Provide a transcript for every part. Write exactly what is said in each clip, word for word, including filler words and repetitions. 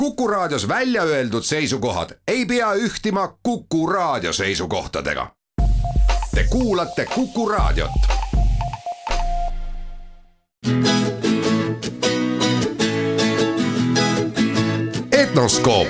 Kuku Raadios välja öeldud seisukohad ei pea ühtima Kuku Raadio seisukohtadega. Te kuulate Kuku Raadiot. Etnoskoop.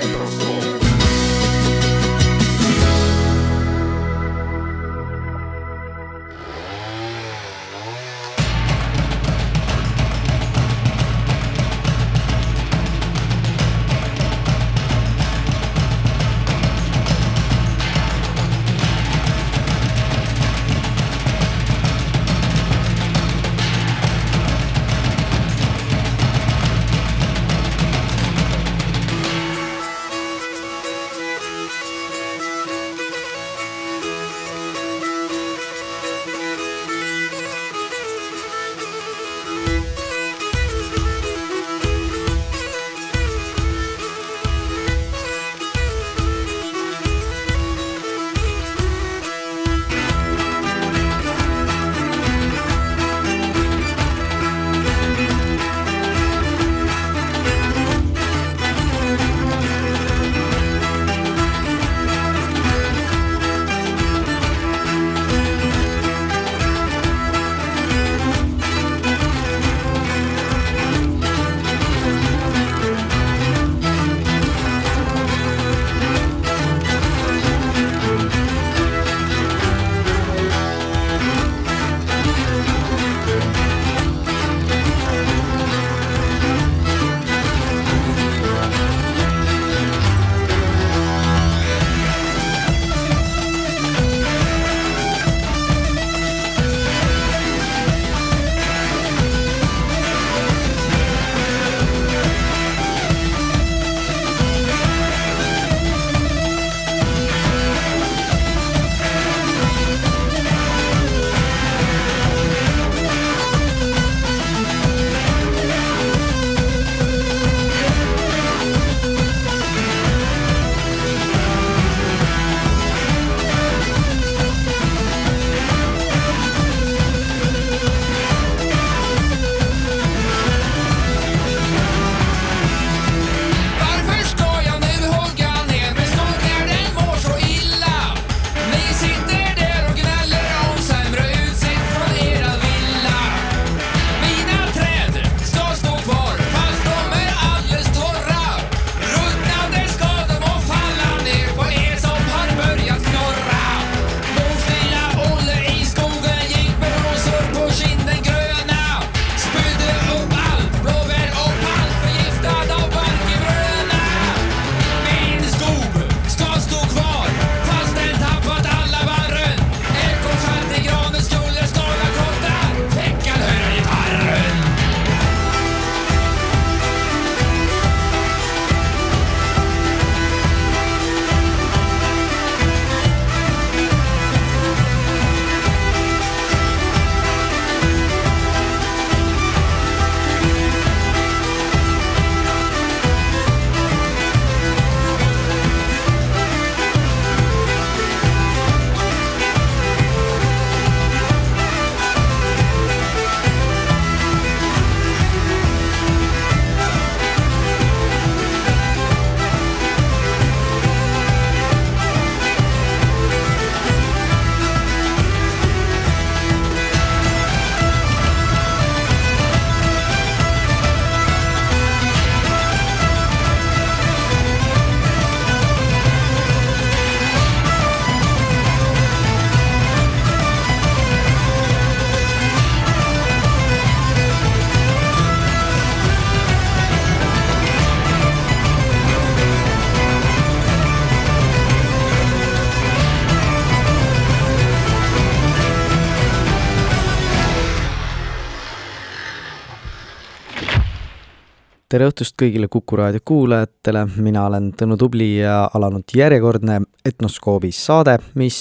tere õhtust kõigile Kuku Raadio kuulajatele, mina olen Tõnu Tubli ja alanud järjekordne Etnoskoobis saade, mis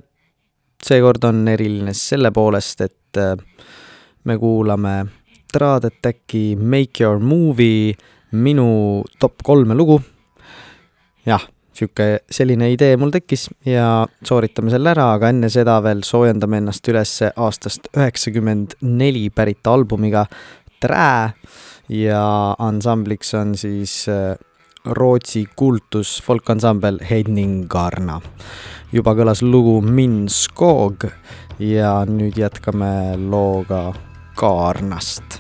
seekord on eriline selle poolest, et me kuulame Trad Attacki Make Your Movie minu top kolme lugu. Jah, siuke selline idee mul tekkis ja sooritame selle ära, aga enne seda veel soojendame ennast üles aastast üheksakümmend neli pärit albumiga Trää ja ansambliks on siis Rootsi kultus folkansambel Hedningarna. Juba kõlas lugu Min Skog ja nüüd jätkame looga Kaarnast.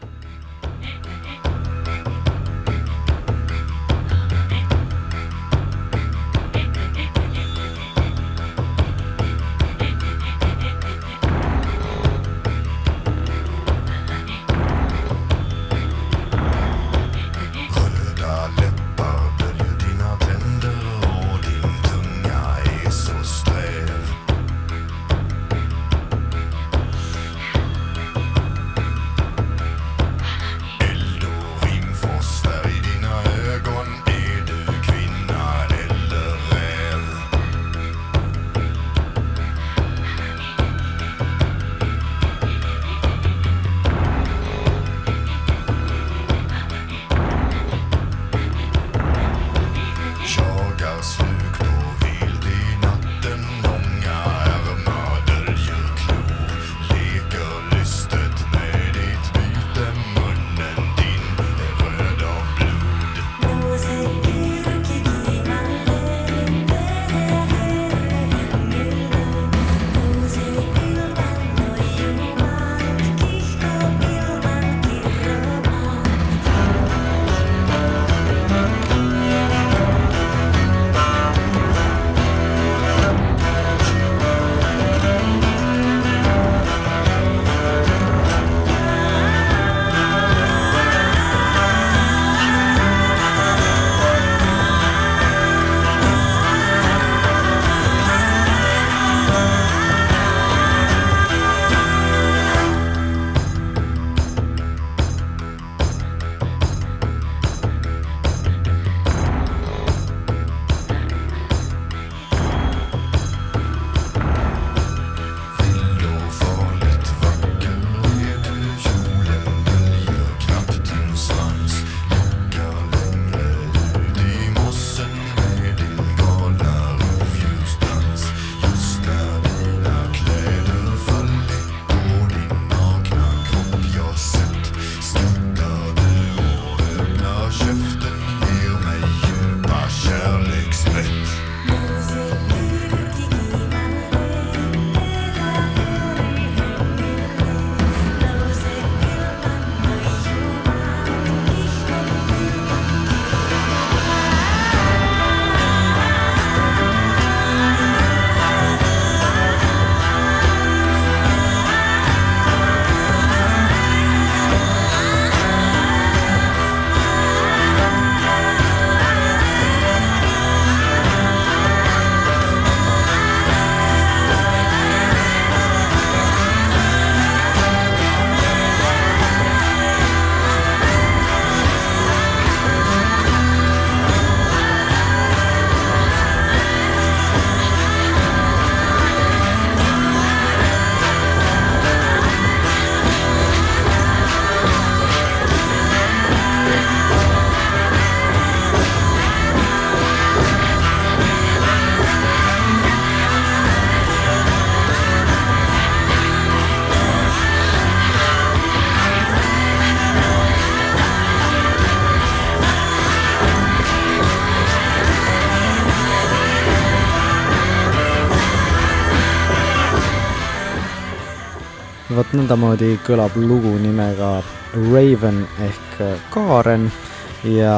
Vot nõndamoodi kõlab lugu nimega Raven ehk Kaaren ja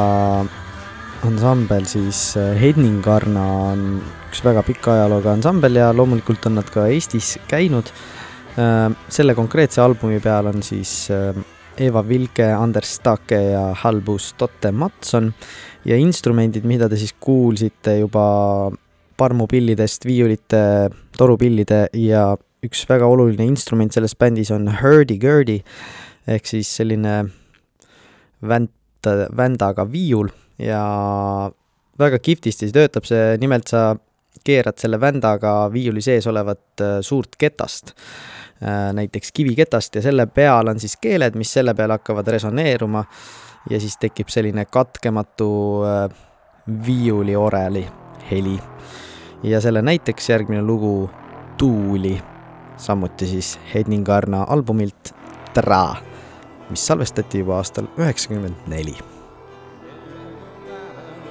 ansambel siis Hedningarna on üks väga pika ajalooga ansambel ja loomulikult on nad ka Eestis käinud. Selle konkreetse albumi peal on siis Eva Vilke, Anders Stake ja Halbus Totte Matson ja instrumendid, mida te siis kuulsite juba parmupillidest, viiulite, torupillide ja üks väga oluline instrument selles bändis on hurdy-gurdy ehk siis selline vänta, vändaga viiul ja väga kihvtisti töötab see, nimelt sa keerad selle vändaga viiuli sees olevat suurt ketast, näiteks kiviketast ja selle peal on siis keeled, mis selle peal hakkavad resoneeruma ja siis tekib selline katkematu viiuli oreli heli. Ja selle näiteks järgmine lugu Tuuli, samuti siis Hedningarna albumilt Tra, mis salvestati juba aastal üheksakümmend neli.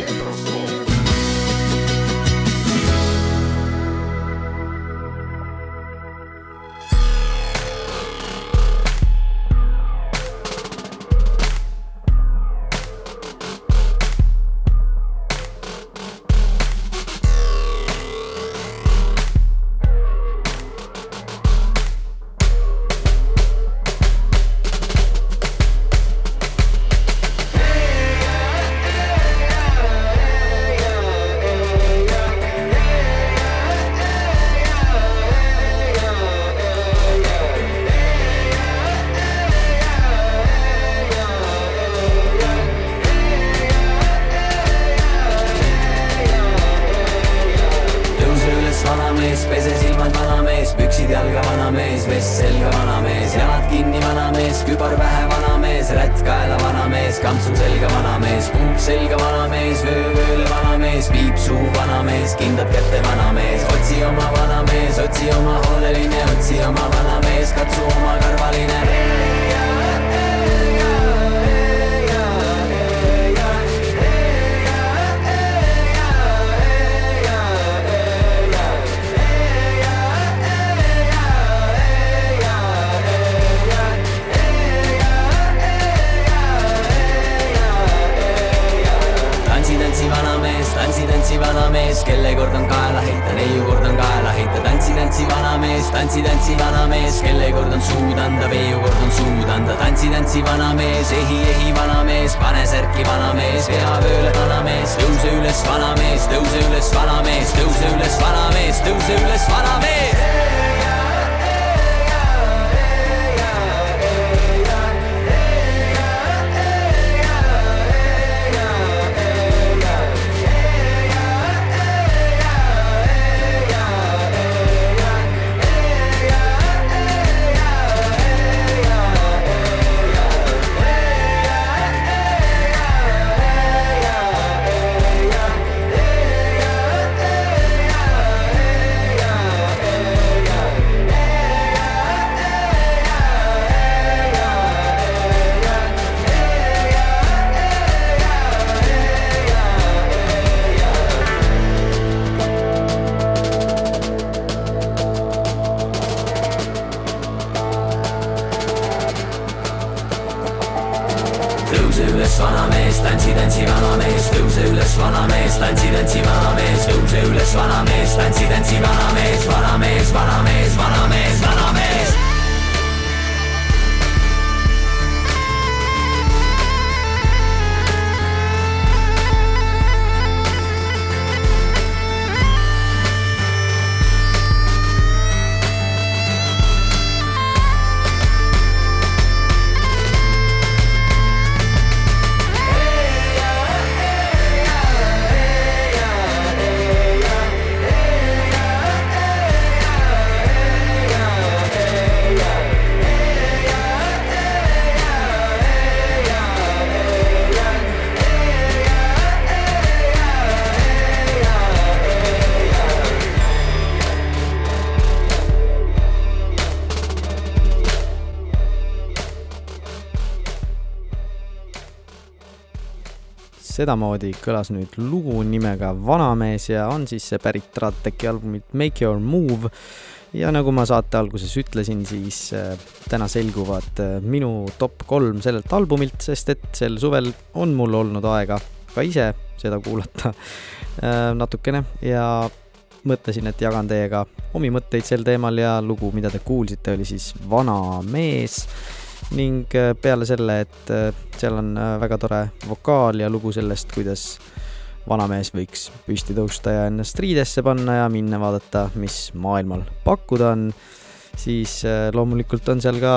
Sedamoodi kõlas nüüd lugu nimega Vanamees ja on siis see pärit Radteki albumit Make Your Move ja nagu ma saate alguses ütlesin, siis äh, täna selguvad äh, minu top kolm sellelt albumilt, sest et sel suvel on mul olnud aega ka ise seda kuulata äh, natukene ja mõtlesin, et jagan teiega omi mõtteid sel teemal ja lugu, mida te kuulsite, oli siis Vanamees ning peale selle, et seal on väga tore vokaal ja lugu sellest, kuidas vanamees võiks püsti tõusta ja ennast riidesse panna ja minna vaadata, mis maailmal pakkuda on, siis loomulikult on seal ka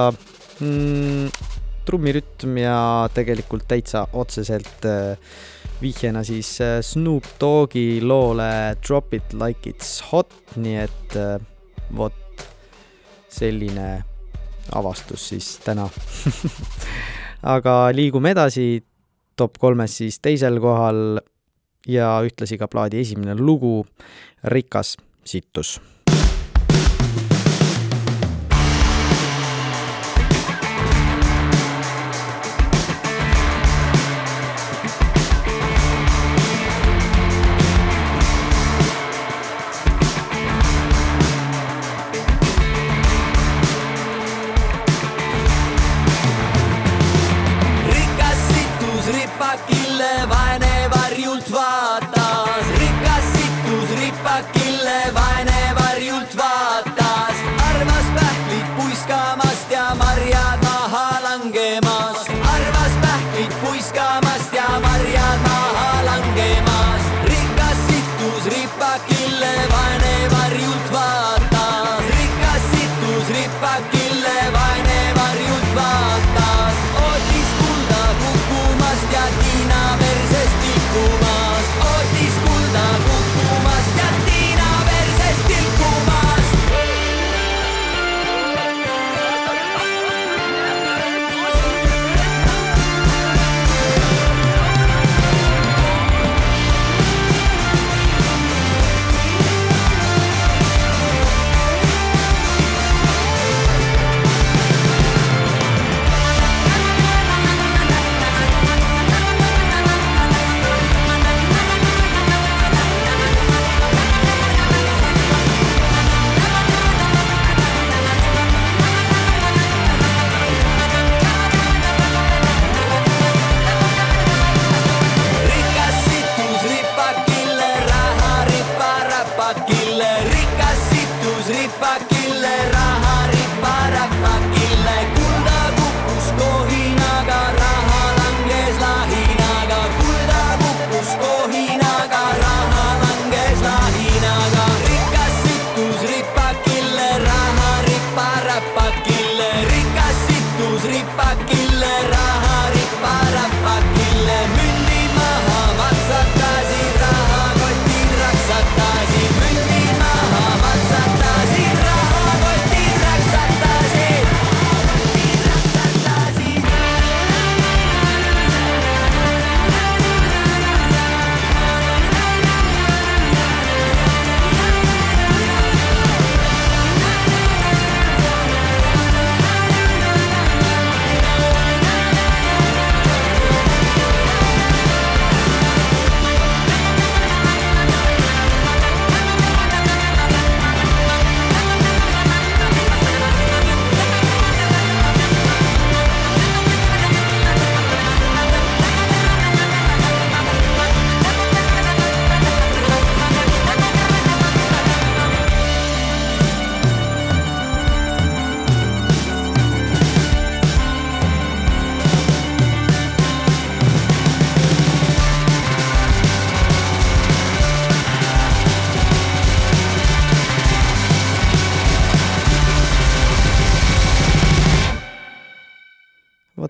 mm, trummirütm ja tegelikult täitsa otseselt vihjena siis Snoop Doggi loole Drop It Like It's Hot, nii et vot selline avastus siis täna. Aga liigume edasi top kolmes siis teisel kohal ja ühtlasi ka plaadi esimene lugu Rikas sittus.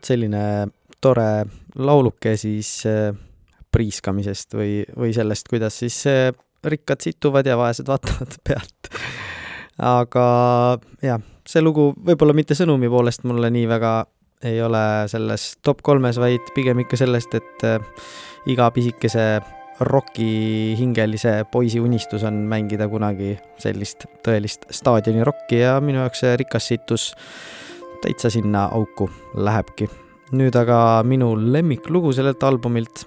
vot selline tore lauluke siis priiskamisest või, või sellest, kuidas siis rikkad situvad ja vaesed vaatavad pealt. Aga jah, see lugu võib-olla mitte sõnumi poolest mulle nii väga ei ole selles top kolmes, vaid pigem ikka sellest, et iga pisikese rocki hingelise poisi unistus on mängida kunagi sellist tõelist staadioni rocki ja minu jaoks see rikas situs täitsa sinna auku lähebki. Nüüd aga minu lemmiklugu sellelt albumilt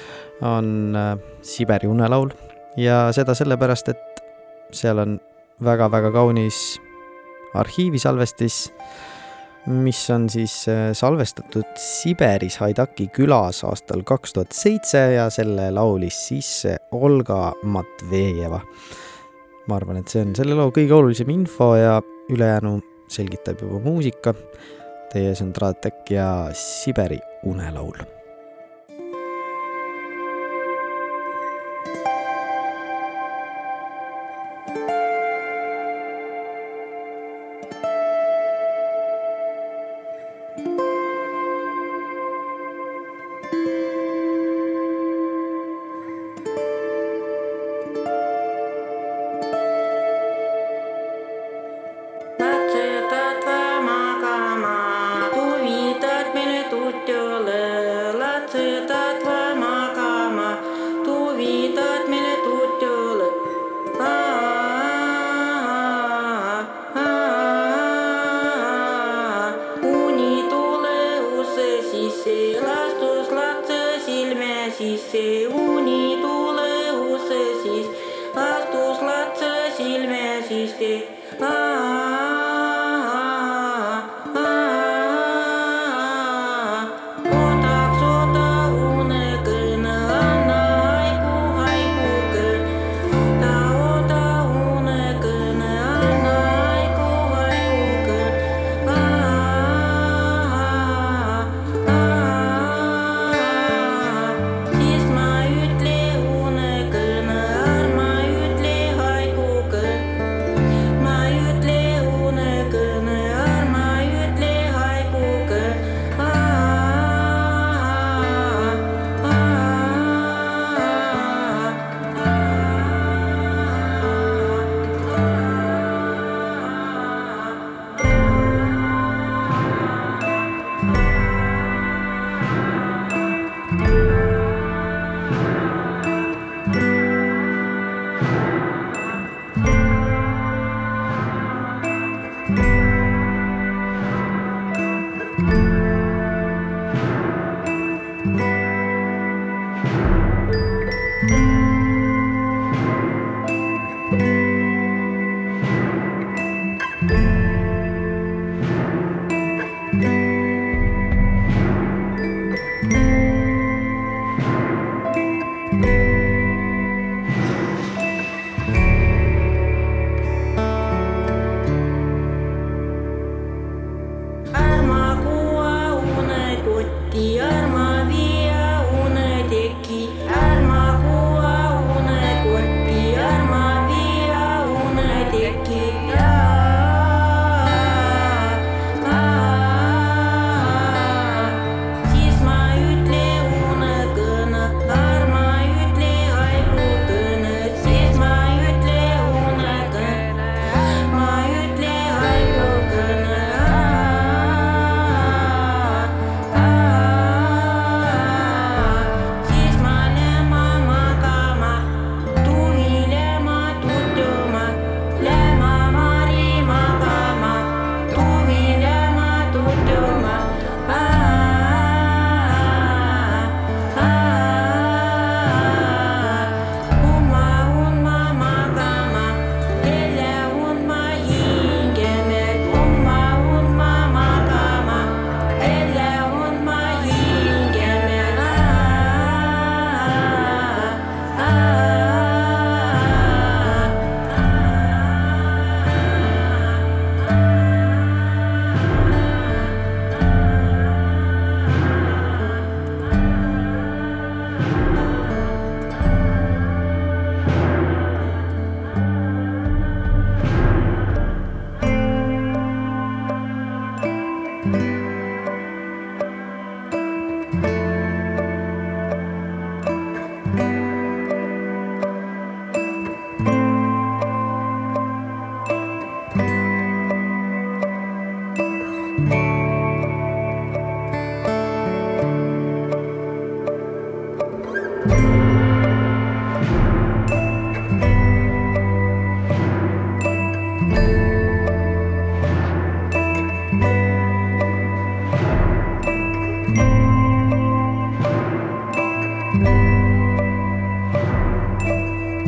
on Siberi unelaul ja seda sellepärast, et seal on väga-väga kaunis arhiivisalvestis, mis on siis salvestatud Siberis Haidaki külas aastal kaks tuhat seitse ja selle laulis siis Olga Matvejeva. Ma arvan, et see on selle loo kõige olulisem info ja ülejäänu selgitab juba muusika. Teie on Tratek ja Siberi unelaul. My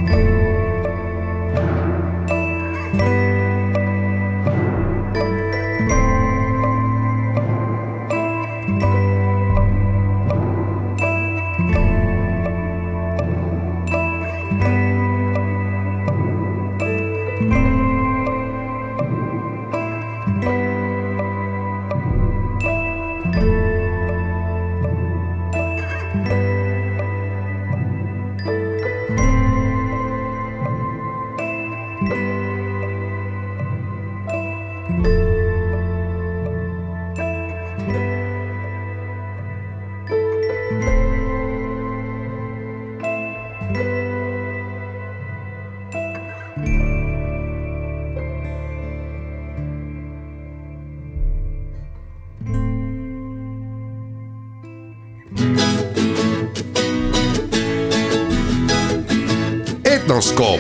Etnoskoop.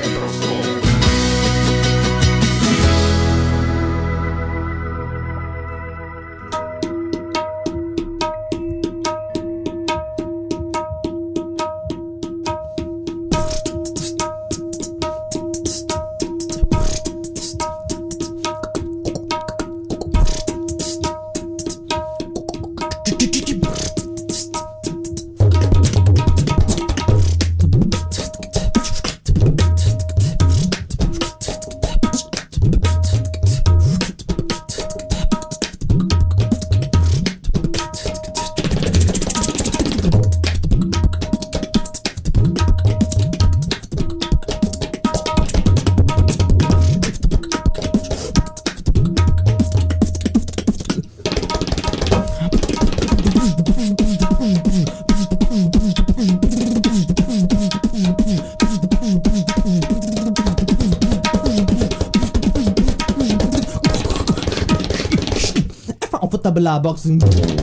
Tabla boxing.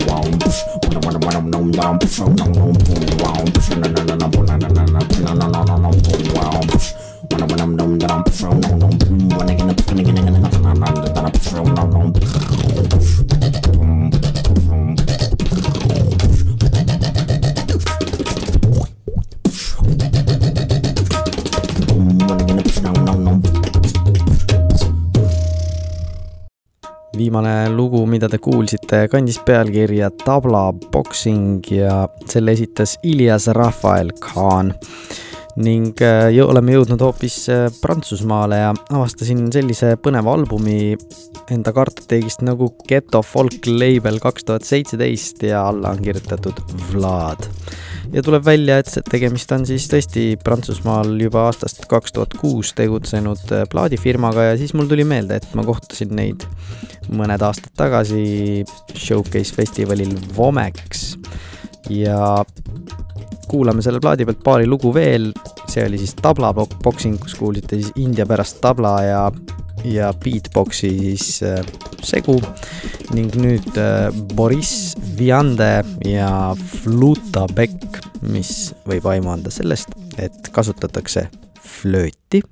Viimane lugu, mida te kuulsite, kandis pealkirja Tabla boxing ja selle esitas Ilias Rafael Khan. Ning jo, oleme jõudnud hoopis Prantsusmaale ja avastasin sellise põneva albumi enda kartoteegist nagu Ghetto Folk Label kaks tuhat seitseteist ja alla on kirjutatud Vlad. Ja tuleb välja, et tegemist on siis tõesti Prantsusmaal juba aastast kaks tuhat kuus tegutsenud plaadifirmaga ja siis mul tuli meelde, et ma kohtasin neid mõned aastad tagasi Showcase festivalil Vomex ja kuulame selle plaadi pealt paari lugu veel. See oli siis Tabla boxing, kus kuulsite siis India pärast tabla ja, ja beatboxi siis äh, segu ning nüüd äh, Boris Viande ja Fluta Beck, mis võib aimu anda sellest, et kasutatakse flööti.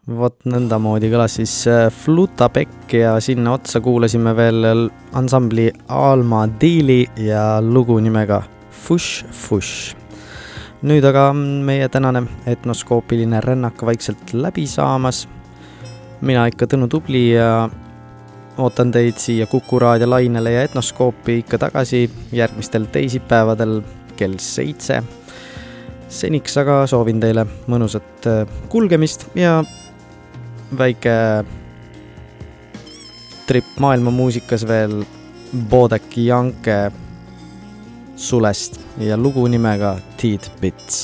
Vot nõndamoodi kõlas siis Flutabek ja sinna otsa kuulasime veel ansambli Alma Dili ja lugu nimega Fush Fush. Nüüd aga meie tänane etnoskoopiline rännak vaikselt läbi saamas. Mina ikka Tõnu Tubli ja ootan teid siia Kuku Raadio lainele ja etnoskoopi ikka tagasi järgmistel teisipäevadel kell seitse. Seniks aga soovin teile mõnusat kulgemist ja väike trip maailma muusikas veel Bodek Janke Sulest ja lugu nimega Tidbits.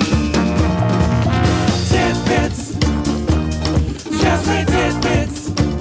Tidbits, just say tidbits.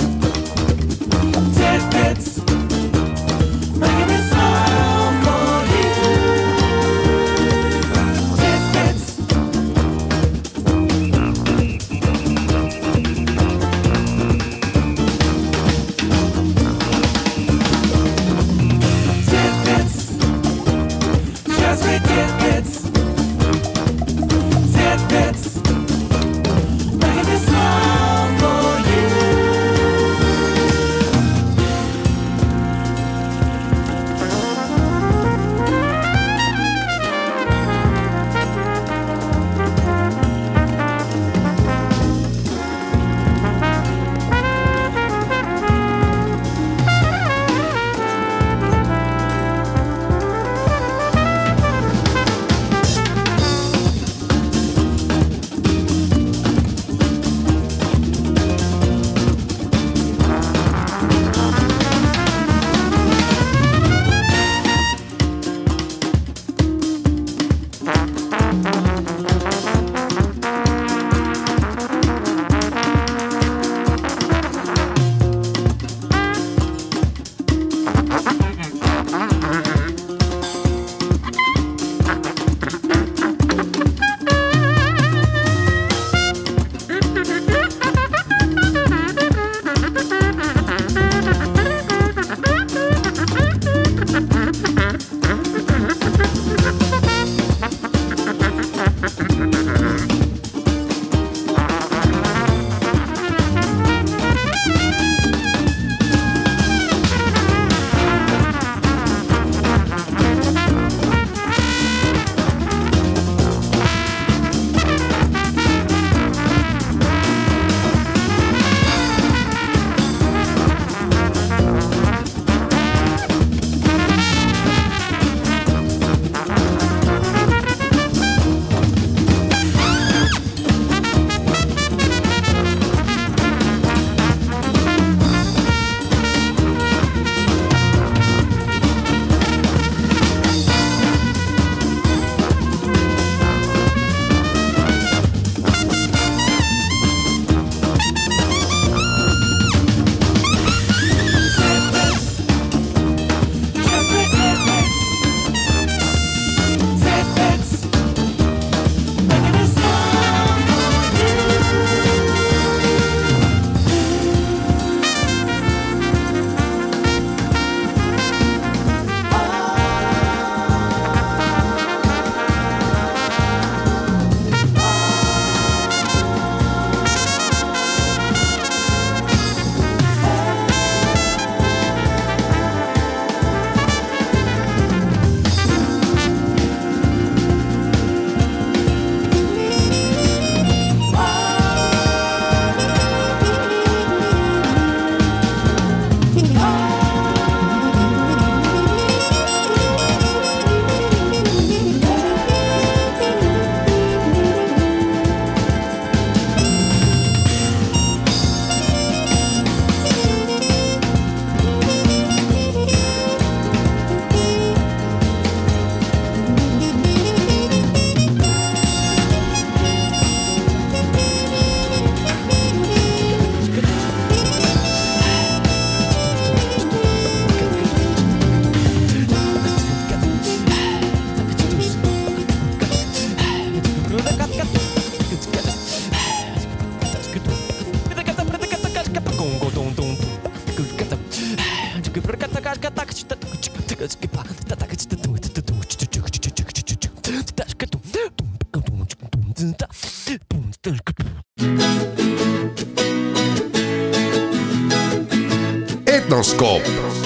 Etnoskoop